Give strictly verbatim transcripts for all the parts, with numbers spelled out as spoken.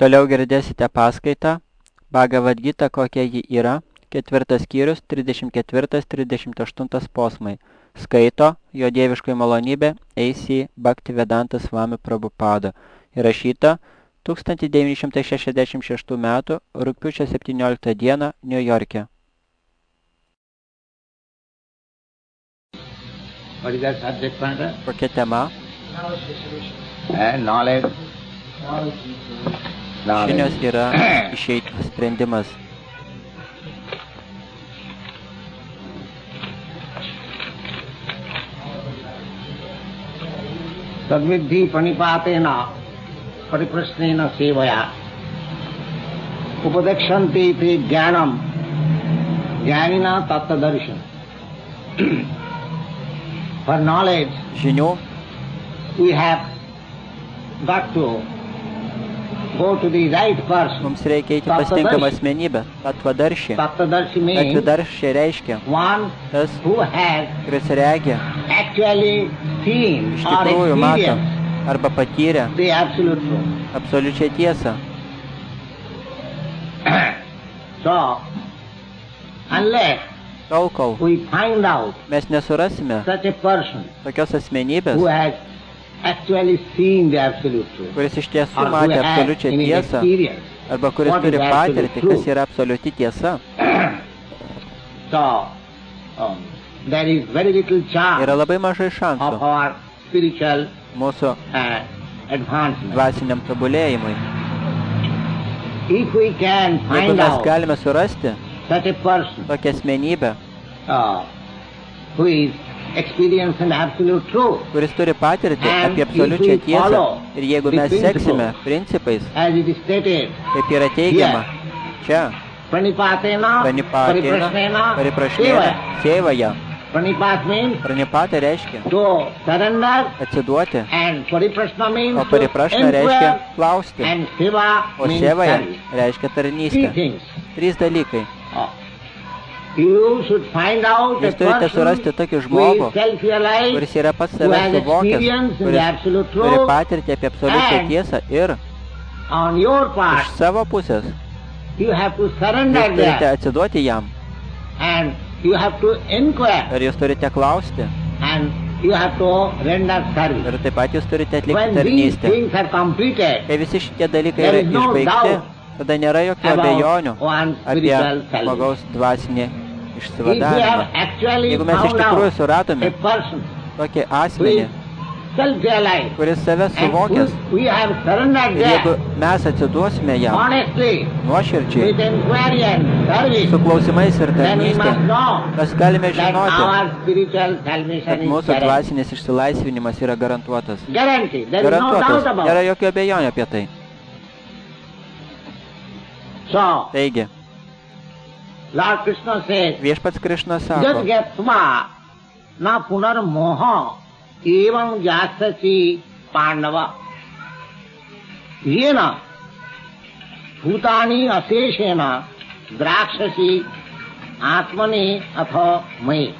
Toliau girdėsite paskaitą Bhagavad Gita, kokia ji yra, ketvirtas skyrius, trisdešimt ketvirtas trisdešimt aštuntas posmai. Skaito jo dieviškai malonybė A C Bhaktivedanta Swami Prabhupada. Įrašyta tūkstantis devyni šimtai šešiasdešimt šeštų metų rugpjūčio septynioliktą dieną Niujorke. What is that subject matter? Kokia tema? And knowledge. Žinios yra išeitų sprendimas. Tadvidhi panipatena pariprasnena sevaya upadekshanti te jnanam jnanina tattadarshan. For knowledge, Žinių we have got to go to the right person. mums reikia eiti pas tinkamą asmenybę. Tatvadarši. Tattvadarshi means Tatvadarši reiškia one tas, who has kuris regia, actually seen iš or tikrųjų mato experienced arba patyrė the absolute truth. absoliučią tiesą. So, unless Tol, kol we find out mes nesurasime such a person tokios asmenybės, who has actually seen the absolute truth, kuris iš tiesų or who matė has absoliučią in his tiesą, experience, arba kuris what turi is absolute patirtį, truth. kas yra absoliuti tiesa, So, um, there is very little chance yra labai mažai of šansų our spiritual mūsų uh, advancement. dvasiniam tobulėjimui. If we can Jeigu find mes out galime surasti such a person tokią asmenybę, uh, who is experiencing absolute truth, kuris turi patirtį And apie if absoliučią we tiesą, follow ir jeigu the mes principle, seksime principais, as it is stated, kaip yra teigiama, čia pranipatena, pranipatena, pariprasnena, pariprašnena, sevaya. sėvaja. Pranipat means Pranipata reiškia to surrender, atsiduoti, and pariprasna means o to pariprašna reiškia inquire, klausti, and seva o means sėvaja service. reiškia Three tarnystę. things. Trys dalykai. Oh. You should find out a Jūs turite person surasti tokį who žmogų, is self-realized, kuris yra pats who save has suvokęs, experience in kuris the absolute turi truth, patirtį apie absoliučią and tiesą ir on your iš part savo pusės you have to jūs surrender turite there, atsiduoti jam and you have to inquire, ir jūs turite klausti and you have to render service. ir taip pat jūs turite atlikti When these tarnystę. things are completed, Kai visi šitie dalykai there yra is no išbaigti, doubt tada nėra jokių about abejonių one's apie spiritual salvation. žmogaus dvasinį If we išsivadavimą. have actually Jeigu mes iš found tikrųjų out suradome a person tokį who asmenį, is self-realized, kuris save and suvokęs, who we have surrendered ir jeigu there, mes atsiduosime jam honestly, nuoširdžiai, with inquiry and service, su klausimais ir then we tarnystė, must know mes galime that žinoti, our spiritual kad salvation is mūsų guaranteed. dvasinis išsilaisvinimas yra garantuotas. Guaranteed. There is no Garantuotas. doubt about Nėra it. jokių abejonių apie tai. So, Taigi, Lord Krishna says, viešpats Krišna Jat sako, gyatva na punar moha evam jasasi pandava yena bhutani aseshena drakshasi atmani atha mai.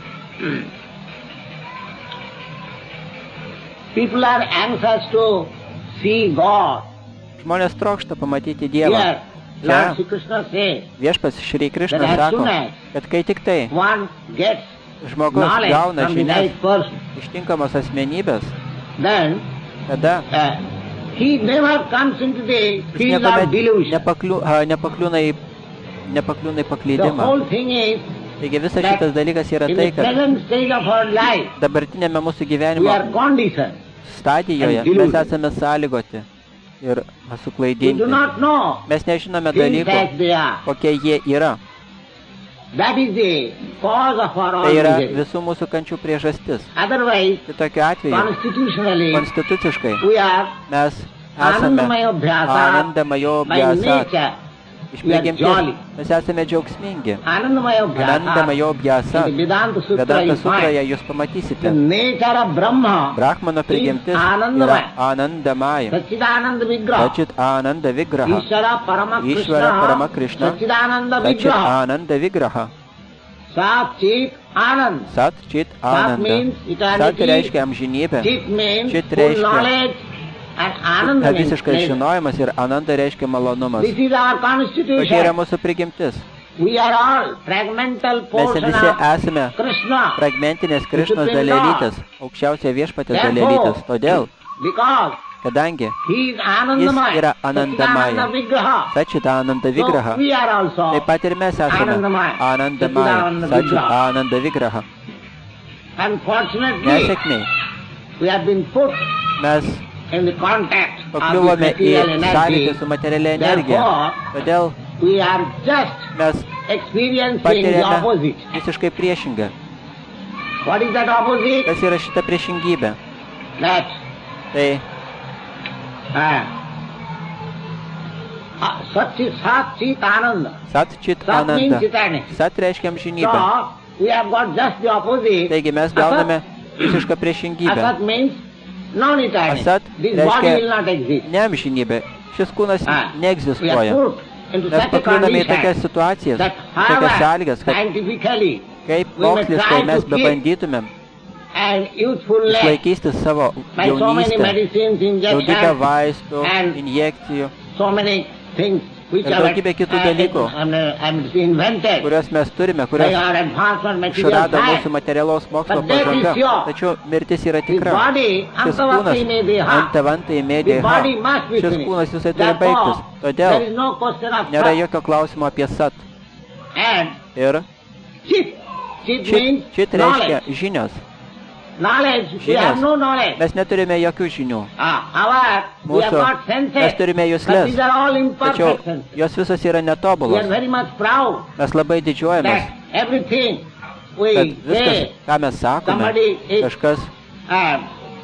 People are anxious to see God. žmonės trokšta pamatyti Dievą. Here, Čia Lord Sri Krishna says, viešpats Šri Krišna that as sako, soon as kad kai tik tai one gets žmogus knowledge gauna from the žinias right person, iš tinkamos asmenybės, then tada uh, he never comes into the jis field niekuomet of delusion. nepakliū, a, nepakliūna į, nepakliūna į The paklydimą. whole thing is Taigi visas that šitas dalykas yra in tai, the kad present stage of our life, dabartinėme mūsų we gyvenimo are conditioned. stadijoje and deluded. mes esame sąlygoti ir We suklaidinti. do not know Mes nežinome things dalykų, as they are. kokie jie yra. That is the cause of our all Tai yra misery. visų mūsų kančių priežastis. Otherwise, Tai tokiu atveju, constitutionally, konstituciškai, we are mes esame Anandamaya Bhyasa. Anandamayo By Bhyasat. nature, Iš we are prigimties jolly. mes esame džiaugsmingi. Anandamaya Bhyasa. Anandamayo Bhyasat. In the Vedanta Sutra, Vedanta you sutroje find jūs the pamatysite. nature of Brahma Brahmano prigimtis is yra Anandamaya. Anandamaya. Sachidananda Vigraha. Sachit Ananda Vigraha. Ishvara Parama Ishvara Parama Krishna. Krishna. Sachidananda Sachit Vigraha. Ananda Vigraha. Sat Chit Anand. Sat Chit Sat Ananda. means Sat eternity. reiškia amžinybę. Chit means Chit full reiškia knowledge. And Ananda means visiškas pleasure. žinojimas ir Ananda reiškia malonumas. This is our Tokia yra constitution. mūsų prigimtis. We are all fragmental Mes portion visi of esame Krishna. fragmentinės Krišnos Supreme dalelytės, aukščiausia viešpatės Therefore, dalelytės. Todėl, because kadangi he is jis Anandamaya, yra Anandamaya, Satchidananda Vigraha. Sačidananda Vigraha, So we are also taip pat ir mes esame Anandamaya, Anandamaya, Satchidananda Vigraha. Sačidananda Vigraha. Unfortunately, Nesėkmiai, we have been put mes in the contact of this pakliuvome į material sąlytį energy. su materialia energija. Therefore, Todėl we are just mes experiencing the patiriame opposite. visiškai priešingą. What is that opposite? Kas yra šita priešingybė? That Tai uh, uh, Satchit Sat Chit Ananda. Sat Chit Sat means Ananda. eternity. Sat reiškia amžinybę. So, we have got just the opposite. Taigi mes gauname visišką priešingybę. Asat means non-eternity. Asat This reiškia body will not exist. Ne amžinybė. Šis kūnas Ah, we are neegzistuoja. put into Mes such a pakliūname į condition tokias situacijas, that tokias however sąlygas, kad scientifically kaip we may moksliškai try mes to keep bebandytumėm and youthfulness išlaikyti savo by so many jaunystę, medicines, daugybę injections, vaistų, and injekcijų, so many things which ir are daugybė kitų uh, dalykų, um, um, invented kurias mes turime, by kurias our advancement material išrado mūsų science. materialaus mokslo But death is pažanga. sure. Tačiau mirtis yra The tikra. body, Šis antavati kūnas, medeha. antavantai The medėha, body must be šis finished. kūnas visai turi baigtis. Therefore, Todėl there is no question of nėra sat. jokio klausimo apie sat. And Ir chit. Chit čit, means čit reiškia knowledge. žinios. Knowledge, we have Žinios. no knowledge. Mes neturime jokių žinių. Ah, our, we have Mūsų, got senses, mes turime but juslės. these are all Tačiau imperfections. jos visos yra We are netobulos. very much proud Mes labai didžiuojamės, that everything we kad viskas, say, ką mes sakome, somebody is- kažkas, uh,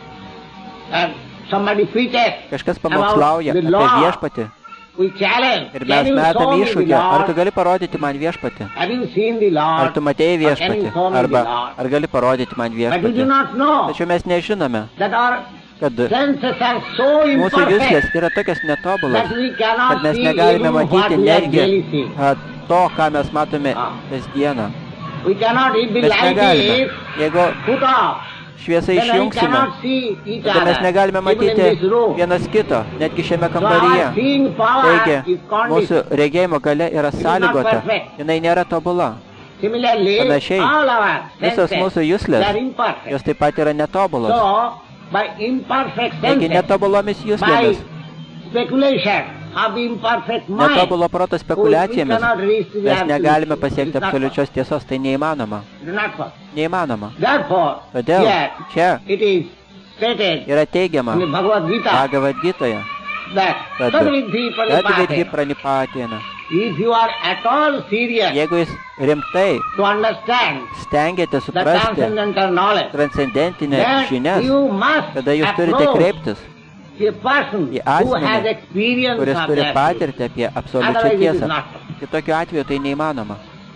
uh, somebody preaches kažkas about pamokslauja the apie Lord. viešpatį. We challenge. Ir Can mes you show metam me the iššūkį, ar tu Lord? gali parodyti man viešpatį? Have you seen the Lord? Ar tu matėjai Or can viešpatį? you show me the Arba Lord? ar gali parodyti man But we do viešpatį? not know Tačiau mes nežinome, that our kad senses are so mūsų juslės imperfect yra tokias netobulas, that we kad cannot mes see negalime even what matyti we are netgi daily seeing. a, to, ką mes matome Ah. kasdieną. We cannot, if the Mes light negalime. is Jeigu put off, šviesą then we išjungsime, cannot see each tada mes other, negalime even in matyti this room. vienas kito, netgi šiame So our kambaryje. seeing power Taigi, is mūsų conditioned. regėjimo galia yra not sąlygota, perfect. jinai nėra tobula. Similarly, Panašiai, all our visos senses, mūsų juslės, they are imperfect. jos taip pat yra netobulos. So, by imperfect Taigi senses, netobulomis by juslėmis, speculation of the imperfect mind, netobulo proto we spekulacijomis, cannot reach to the mes absolute. negalime It pasiekti is not absoliučios tiesos, tai neįmanoma. possible. It is not possible. Neįmanoma. Therefore, Todėl here čia it is stated yra teigiama in the Bhagavad Gita Bhagavad Gitoje, that kad Tadvidhi Tadvidhi Pranipate. Pranipatena. If you are at all serious Jeigu jūs rimtai to understand stengiate the suprasti transcendental knowledge, transcendentinę then žinias, you must tada jūs turite approach kreiptis a person į who has asmenį, experience kuris of turi that. patirtį apie absoliučią Otherwise it is tiesą. not. Kitokiu atveju tai neįmanoma.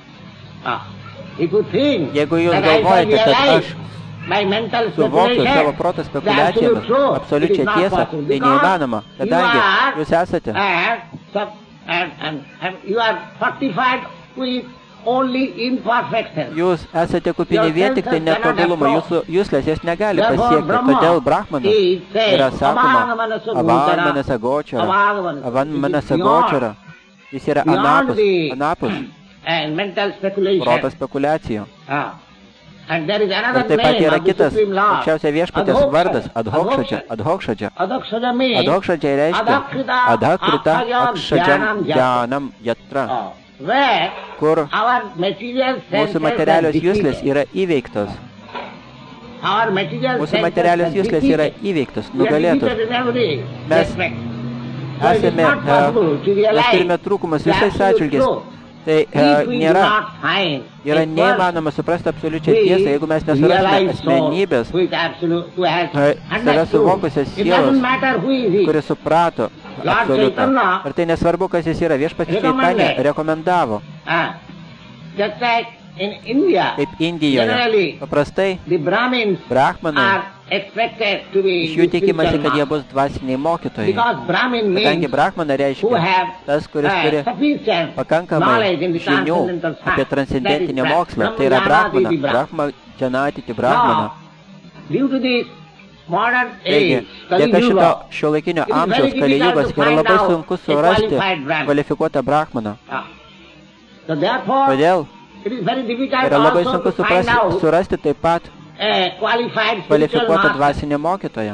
Ah, if you think Jeigu jūs that I shall galvojate, kad realize aš by mental suvoksiu speculation savo proto the absolute spekulacijomis truth, it absoliučią is not tiesą, possible, tai because neįmanoma, kadangi you are jūs esate, and, sub- and, and, and you are fortified with only imperfect sense. jūs esate kupini vien tik tai netobulumo, jūsų juslės jas negali Therefore, pasiekti. Brahma Todėl Brahmanas is said, yra sakoma, Avagamanasa Avan Gochara, manasa gočara, Avagamanasa, Avan it is manasa beyond- gočara. Jis yra beyond anapus, the- anapus and mental speculation. proto spekulacijų. Ah. And there is another Ir taip pat name yra of the kitas Supreme Lord. aukščiausia viešpatės Adhokshaya. vardas, adhokšadžia, adhokšadžia. Adhokshaya means Adhokšadžia reiškia Adhakrita adhakrita Akshaya akšadžiam Jnanam Yatra. džanam jatra, Ah. Where kur our material senses mūsų materialios are juslės defeated. yra įveiktos. Our material Mūsų senses materialios are juslės defeated. yra įveiktos, We are nugalėtos. defeated in every Mes respect. So it is Esame, not possible to e, mes realize turime trūkumas the visais absolute atžvilgiais. truth. Tai e, If we do nėra, not find yra a person neįmanoma suprasti absoliučią we tiesą, jeigu mes nesurasime realize souls asmenybės, with absolute, who has e, save understood. suvokusios It sielos, doesn't matter who is he. kuris suprato Lord absoliutą. Chaitanya Ir tai nesvarbu, kas jis yra. Viešpats recommended. Chaitanya rekomendavo, Ah, just like in India, kaip Indijoje. generally Paprastai the Brahmins brahmanai, are expected to be iš jų the tikimasi, spiritual kad jie masters. bus dvasiniai mokytojai. Because Brahmin Kadangi means brahmana who reiškia have tas, kuris uh, turi sufficient pakankamai knowledge in the žinių transcendental apie science. That is transcendentinį Brahma. mokslą. Tai yra Brahma brahmana, Janati Brahma. brahma janatiti brahmana. Now, due to this modern Taigi, age, dėka Kali šito Yuga, šiuolaikinio it is very amžiaus difficult Kalijugos to yra find labai out sunku a surasti qualified brahman. kvalifikuotą brahmaną. Ah. So therefore, Todėl it is very difficult yra labai also sunku to find suprasti, out surasti taip pat a qualified spiritual kvalifikuotą master. dvasinį mokytoją.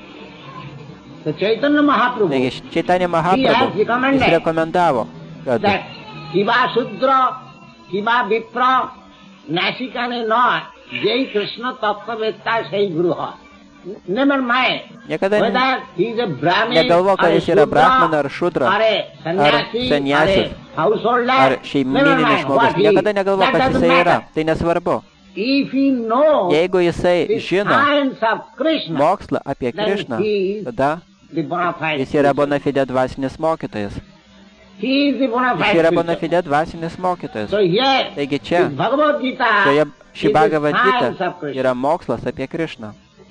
So Chaitanya Mahaprabhu, Taigi, Chaitanya he has Mahaprabhu, jis recommended rekomendavo, kad that Kiva Sudra, Kiva Vipra, Nasikane not, Jai Krishna Tattva Sai Guru hai. Never mind niekada whether he is a Brahmin negalvok, or ar a jis yra brahmana ar Shudra šudra, or a sannyasi sannyasis, or a householder. ar Never šeimininis mind žmogus. what he Niekada is. negalvok, That kas doesn't jisai yra. matter. Tai nesvarbu. If he knows Jeigu jisai the žino science of Krishna, mokslą apie then Krišną, he is tada the bona fide jis yra spiritual. bona fide dvasinis mokytojas. He is the bona Jis fide yra bona spiritual. fide dvasinis mokytojas. So here, Taigi čia, this Bhagavad Gita šioje ši is the Bhagavad science Gita of Krishna. yra mokslas apie Krišną.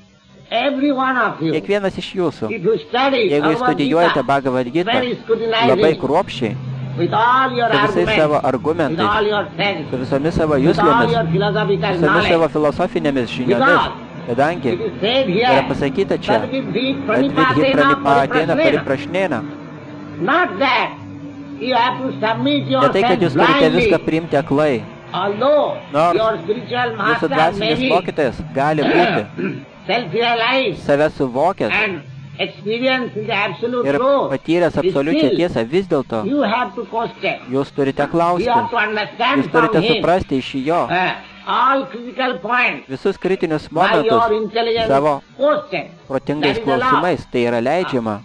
Every one of you, Kiekvienas iš jūsų, if you study jeigu jūs Bhagavad studijuojate Gita Bhagavad Gita very labai scrutinizing kruopščiai, with all your su visais savo arguments, with all argumentais, your texts, su visomis savo with all jūslėmis, your philosophical visomis savo knowledge, filosofinėmis žiniomis, kadangi it is said yra here, pasakyta čia, that it be kad vidhi pranipatena pranipatena pariprasnena. pariprašnena. Not that you have to submit Ne tai, kad yourself jūs turite viską blindly, priimti aklai, although nors your spiritual jūsų master may dvasinis be mokytojas gali būti self-realized save suvokęs and experienced in the absolute ir truth. patyręs absoliučią Still, tiesą, vis dėlto you have to question. jūs turite You klausti, have to understand jūs turite from him suprasti iš jo uh, all critical points visus kritinius by your momentus intelligent savo question. protingais That is allowed. klausimais. Tai yra leidžiama.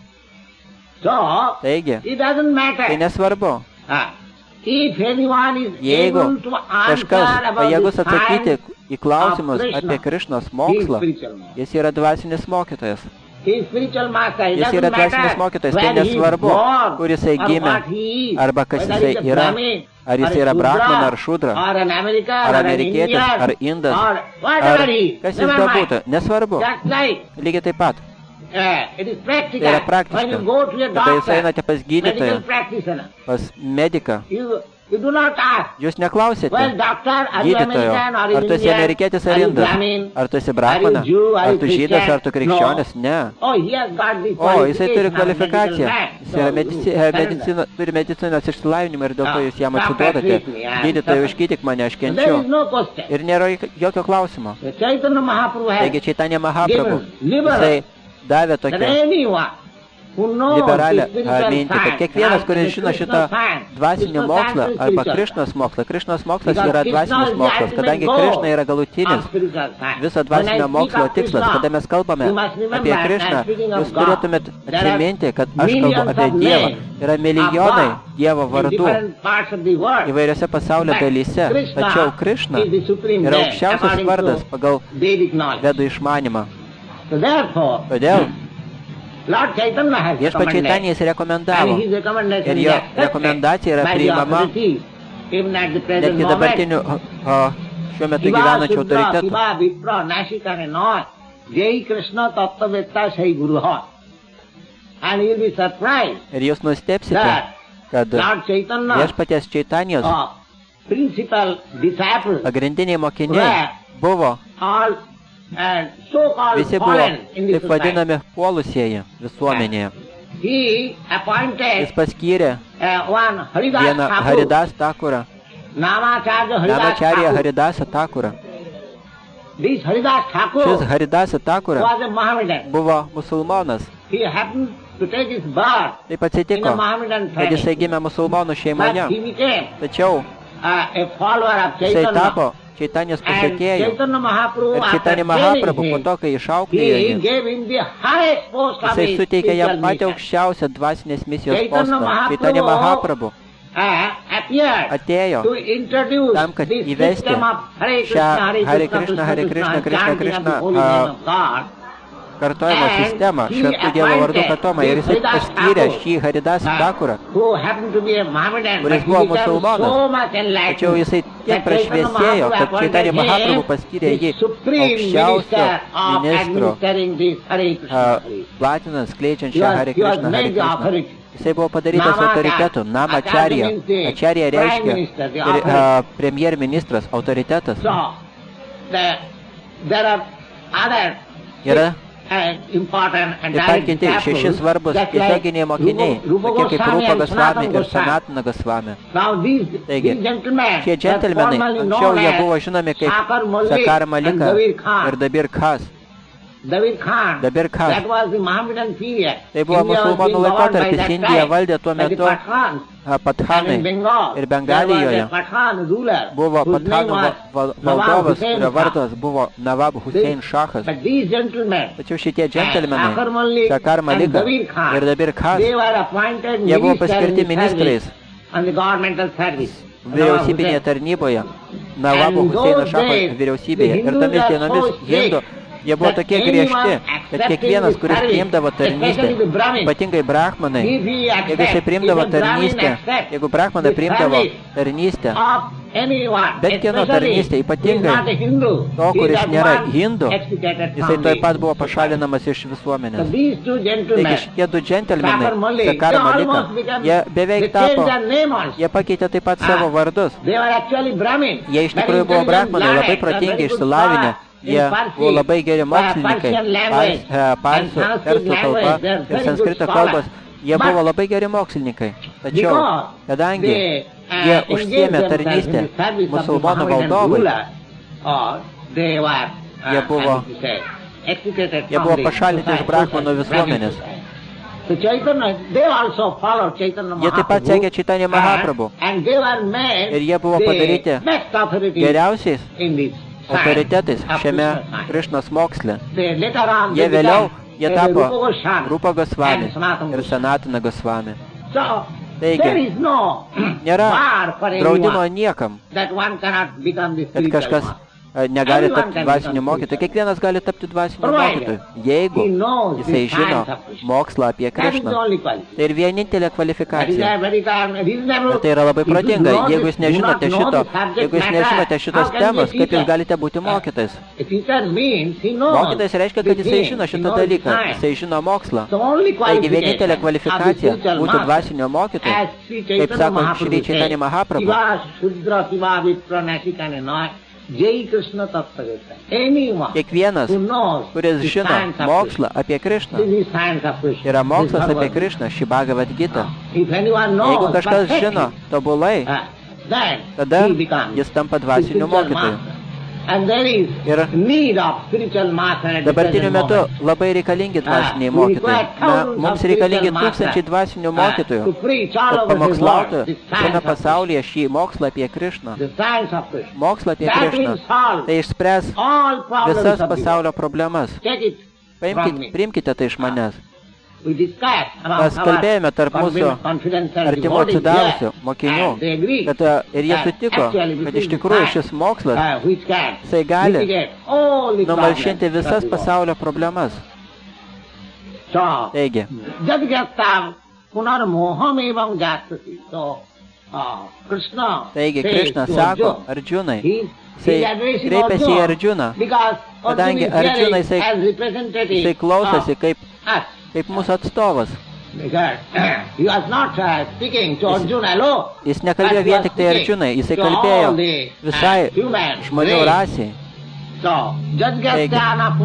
So, Taigi, it doesn't matter. tai nesvarbu. Uh, if anyone is Jeigu able to answer kažkas about pajėgus the atsakyti science į klausimus of Krishna, apie Krišnos he is mokslą, spiritual master. jis yra dvasinis mokytojas. He is spiritual master. It Jis doesn't yra dvasinis matter mokytojas, tai where he is nesvarbu, born kur jisai or gimė, what he is, arba kas whether jisai he is a yra, Brahmin, ar jis or a yra Shudra, brahmana ar šudra, or an American, ar or an amerikietis, Indian, ar indas, or ar whatever he is. kas jis Never mind. bebūtų, nesvarbu. Just like Lygiai taip pat. uh, it is practical. Tai yra When praktiška. you go to a Kada jūs doctor, einate pas medical gydytoją, practitioner, pas mediką, you, you do not ask, jūs neklausėte well, doctor, are you gydytojo, American, or ar tu esi Indian, amerikietis are ar you indas, Brahmin, ar tu esi are brahmana, you Jew, are ar you tu žydas, Christian? ar tu krikščionis, ne. Oh, he has got this O, jisai turi qualification of medical kvalifikaciją, man. jis yra So, medici, you e, surrender. medicino, turi medicinos išsilavinimą ir dėl to Ah, jūs jam stop atsiduodate. that, please, yeah. Gydytojai, užgydyk mane, aš So there kenčiu. is no question. Ir nėra jokio klausimo. The Chaitanya Mahaprabhu has Taigi Chaitanya Mahaprabhu, given liberal jisai davė that tokią anyone who knows liberalią the spiritual mintį, kad science, kiekvienas, kuris the žino Krishna šitą science, dvasinį Krishna mokslą science is arba spiritual. Krišnos mokslą, Krišnos mokslas Because yra Krishna dvasinis is the mokslas, ultimate kadangi goal Krišna yra galutinis of spiritual science. viso When I dvasinio speak mokslo of tikslas. Krishna, Kada mes kalbame you must remember apie that Krišną, I'm speaking of jūs God. turėtumėt There are atsiminti, kad aš kalbu millions apie of Dievą. names Yra of milijonai God Dievo in vardų different parts of the world. įvairiose pasaulio But dalyse. Krishna Tačiau Krišna is the supreme yra name aukščiausias according to vardas pagal Vedic knowledge. vedų išmanimą. So therefore, Todėl Lord Chaitanya has viešpats recommended, Čaitanija jis rekomendavo, and his recommendation ir is jo accepted rekomendacija yra by the priimama authorities, even at the present netgi moment. dabartiniu o, šiuo metu Shiva gyvenančiu Sudra, autoritetu. Shiva Vipra, Nashika and all, Jai Krishna Tattvavetta Sai Guru Hai. And you will be surprised Ir jūs nustepsite, that kad Lord Chaitanya, viešpaties Čaitanijos uh, principal disciples, pagrindiniai mokiniai buvo, all and so-called visi buvo fallen in the taip society. vadinami puolusieji visuomenėje. He appointed Jis paskyrė uh, one Haridas vieną Thakur, Haridas Takurą, Namacharya Haridas Namacharya Thakur. Haridasą Takurą. This Haridas Thakur Šis Haridasą Takurą was a Mohammedan. buvo musulmonas. He happened to take his birth Taip in a atsitiko, Mohammedan kad jisai family. gimė musulmonų šeimoje. But he became Tačiau uh, a follower of jisai Chaitanya. tapo Čaitanijos And pasekėjų. Chaitanya Mahaprabhu, Ir after Chaitanya training Mahaprabhu po him, to, kai išauklėjo he jį, gave him the highest post of jisai his suteikė jam spiritual patį mission. aukščiausią dvasinės misijos Chaitanya postą. Chaitanya Mahaprabhu Mahaprabhu uh, appeared atėjo to introduce tam, kad this įvesti system of Hare Krishna, šią Hare Hare Krishna, Krishna, Hare Krishna, Krishna chanting of Krishna the holy uh, name of God. kartojimo And sistemą, he šventų Dievo vardų appointed kartojimą. Ir jisai this Haridas paskyrė Thakur, šį Haridasą Takurą, who happened to be a Mohammedan, kuris but he buvo became musulmonas. so much enlightened Tačiau jisai tiek that Chaitanya prašviesėjo, kad Mahaprabhu Chaitanya appointed Mahaprabhu him paskyrė jį the supreme aukščiausio minister of ministro, administering this Hare Krishna. uh, Hare. platinant, skleidžiant He šią was- Hare he was Krishna, Hare made the Krishna. authority. Jisai buvo padarytas Nama autoritetu, Acharya. Nama Acharya Acharya. means the Acharya prime reiškia minister, the pri- authority. uh, premjerministras, autoritetas. So, the, there are other Yra Taip pat kiti šeši svarbus tiesioginiai mokiniai, tokie kaip Rūpa Gosvami ir Sanatana Gosvami. Taigi, šie džentelmenai, anksčiau jie buvo žinomi kaip Sakar Malika ir Dabir Khas. Dabir Khas. Tai buvo musulmonų laikotarpis, Indija valdė tuo metu Pathanai ir Bengalijoje buvo Pathanų valdovas, kurio vardas buvo Nawab Hussein Shahas. Tačiau šitie džentelmenai, Sakar Malika ir Dabir Khas, jie buvo paskirti ministrais vyriausybinėje tarnyboje, Nawabo Huseino Šaho vyriausybėje. Ir tomis dienomis hindų jie buvo tokie griežti, kad kiekvienas, kuris priimdavo tarnystę, ypatingai brahmanai, jeigu jisai priimdavo tarnystę, jeigu brahmanai priimdavo tarnystę, bet kieno tarnystė, ypatingai to, kuris nėra hindu, jisai taip pat buvo pašalinamas iš visuomenės. Taigi šitie du džentelmenai, Sakar Malika, jie beveik tapo, jie pakeitė taip pat savo vardus. Jie iš tikrųjų buvo brahmanai, labai protingi, išsilavinę. Jie buvo labai geri mokslininkai, parsų, persų kalba ir sanskrito kalbos. Jie buvo labai geri mokslininkai. Tačiau, kadangi jie užsiėmė tarnystę musulmonų valdovui, jie buvo, jie buvo pašalinti iš brahmanų visuomenės. Jie taip pat sekė Chaitanya Mahaprabhu. Ir jie buvo padaryti geriausiais autoritetais šiame Krišnos moksle. Jie vėliau, jie tapo Rūpa Gosvami ir Sanatana Gosvami. Taigi, nėra draudimo niekam, kad kažkas negali tapti dvasiniu mokytoju. Kiekvienas gali tapti dvasiniu mokytoju, jeigu jisai žino mokslą apie Krišną. Tai ir vienintelė kvalifikacija. Ir tai yra labai protinga. Jeigu jūs nežinote šito, jeigu jūs nežinote šitos temos, kaip jūs galite būti mokytais? Mokytais reiškia, kad jisai žino šitą dalyką, jisai žino mokslą. Taigi vienintelė kvalifikacija būti dvasinio mokytoju, kaip sako Šri Chaitanya Mahaprabhu, kiekvienas, kuris žino mokslą apie Krišną, yra mokslas apie Krišną, ši Bhagavad Gita. Jeigu kažkas žino tobulai, tada jis tampa dvasiniu mokytoju. Ir dabartiniu metu labai reikalingi dvasiniai mokytojai. Na, mums reikalingi tūkstančiai dvasinių mokytojų, kad pamokslautų šiame pasaulyje šį mokslą apie Krišną. Mokslą apie Krišną. Tai išspręs visas pasaulio problemas. Paimkite, priimkite tai iš manęs. Mes kalbėjome tarp mūsų artimų atsidavusių mokinių, kad ir jie sutiko, kad iš tikrųjų šis mokslas, jisai gali numalšinti visas pasaulio problemas. Taigi, taigi Krišna sako Arjunai, jisai kreipiasi į Arjuną, kadangi Arjuna jisai, jisai klausosi kaip kaip mūsų atstovas. Jis nekalbėjo vien tik tai Arjunai, jisai kalbėjo visai žmonių rasiai. Taigi,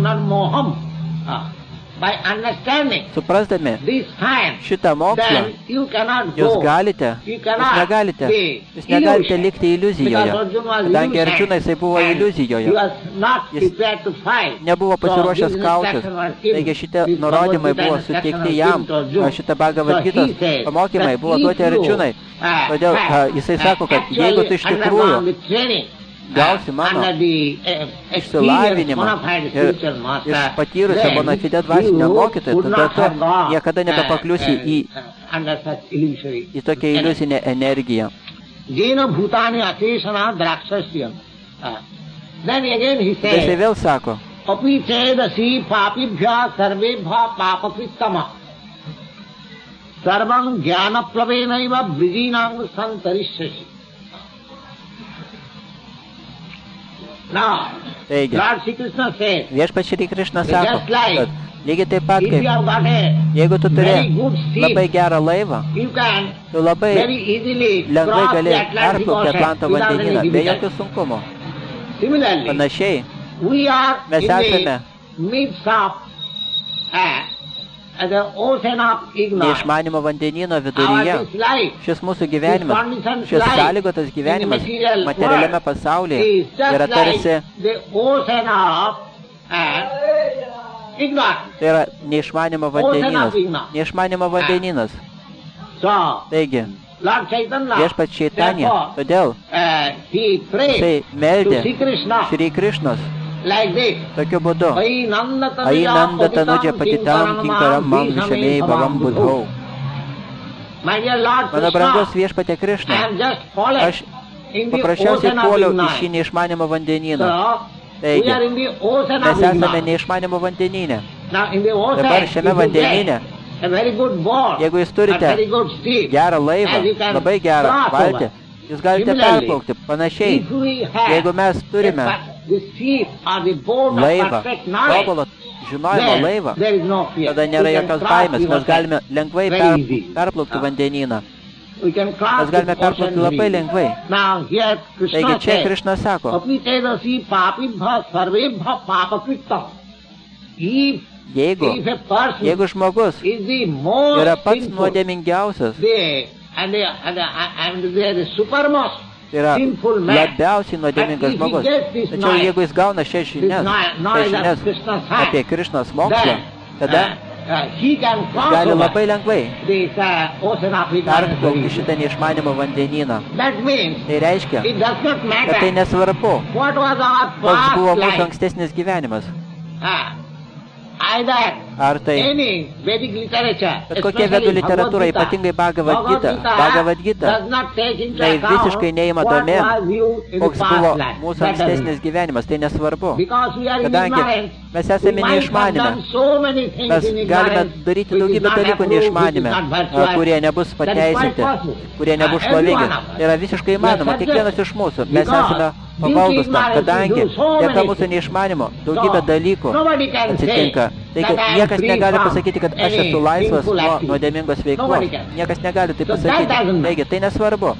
suprasdami šitą mokslą, jūs galite, jūs negalite, jūs negalite likti iliuzijoje, kadangi Arjuna jisai buvo iliuzijoje, jis nebuvo pasiruošęs kautis, taigi šitie nurodymai buvo suteikti jam, šitą Bhagavad Gitos pamokymai buvo duoti Arjunai, todėl jisai sako, kad jeigu tu iš tikrųjų gausi mano išsilavinimą ir iš patyrusio bona fide dvasinio mokytojo, tada tu niekada nebepakliusi į, į tokią iliuzinę energiją. Tai jisai vėl sako, sarvam jnana plavenaiva vrijinam santarishyasi. Taigi, viešpats Šri Krišna sako, kad lygiai taip pat kaip, jeigu tu turi labai gerą laivą, tu labai lengvai gali perplaukti Atlanto vandenyną, be jokių sunkumų. Panašiai, mes esame uh, the ocean of ignorance. Neišmanimo vandenyno viduryje. Our this life, Šis mūsų this gyvenimas, conditioned šis life sąlygotas gyvenimas in the material materialiame world pasaulyje is just yra tarsi, like the ocean of uh, ignorance. tai yra neišmanimo vandenynas. Neišmanimo vandenynas. So, Taigi, Lord Chaitanya, viešpats Čaitanija, therefore, todėl uh, he prayed jisai to meldė Sri Krishna Šri Krišnos like this. tokiu būdu. Ai nanda Ainanda tanudžia patitam kinkaram mam višamei bhavam budhau. My dear Lord Mano brangus Krishna, viešpatė I Krišna, am just fallen aš in the paprasčiausiai ocean of puoliau į šį ignorance. neišmanimo vandenyną. So, we Taigi, are in the ocean mes of esame ignorance. neišmanimo vandenyne. Now in the ocean, Dabar if šiame you vandenyne, get a very good boat, jeigu jūs a turite very good ship, gerą laivą, and you can labai gerą cross valtį, over. jūs galite Similarly, perplaukti. Panašiai, if we have jeigu mes turime a, the ship or the boat of laivą, perfect knowledge, tobulą žinojimo then laivą, there is no fear. tada nėra We can jokios cross baimės, the mes ocean galime lengvai very per, easy. perplaukti vandenyną. We can cross Mes galime the ocean perplaukti labai very lengvai. easy. Now here Krishna Taigi čia says, Krišna sako, Api tedasi papibha sarvebha papakritam. If, jeigu, if a person jeigu žmogus is the most yra pats sinful, nuodėmingiausias, they, and, they, and, they, and they are the supermost tai yra sinful man. labiausiai nuodėmingas žmogus. Tačiau jeigu jis gauna šias žinias, šias žinias apie Krišnos mokslą, tada Uh, uh, he can jis cross gali over labai lengvai this uh, ocean of ignorance. perplaukti šitą neišmanimo vandenyną. That means Tai reiškia, it does not kad tai matter nesvarbu, what was our koks buvo past mūsų life. ankstesnis gyvenimas. Uh, either Ar tai any Vedic literature, bet kokia vedų especially literatūra, Bhagavad ypatingai Bhagavad Bhagavad Gita, Gita Bhagavad Gita, does not take into tai account visiškai neima what domėn, was you in the koks past buvo life. mūsų That doesn't- ankstesnis gyvenimas, tai nesvarbu. Because we are in Kadangi ignorance, mes we esame might have neišmanime, done so many things mes in galime ignorance daryti which is daugybę not dalykų approved, which is neišmanime, not a, virtuous. kurie nebus That is quite pateisinti, possible. kurie nebus Uh, every šlovingi. one of us. Tai yra visiškai We are įmanoma, subject kiekvienas iš mūsų. Mes because esame due to pavaldus tam, ignorance we kadangi do so dėka many mūsų things. neišmanimo daugybė So, dalykų nobody can atsitinka. say Taigi that I am niekas free negali from pasakyti, kad aš any esu laisvas sinful nuo activity. nuodėmingos veiklos. Nobody can. Niekas negali tai So that pasakyti. doesn't matter. Taigi tai nesvarbu.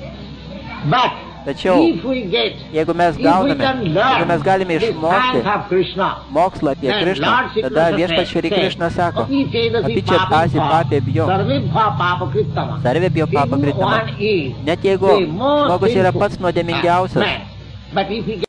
But Tačiau if we get, jeigu mes if we gauname, can jeigu learn mes galime the išmokti science of Krishna, mokslą apie then Krišną, Lord Shri tada Krishna viešpats says, Šri Krišna sako, "Api chedasi apičiat asi papė bjo, sarvebha papakritama." sarvė bjo If papakritama. one is Net jeigu the most žmogus yra sinful, pats nuodėmingiausias, uh, man, but if he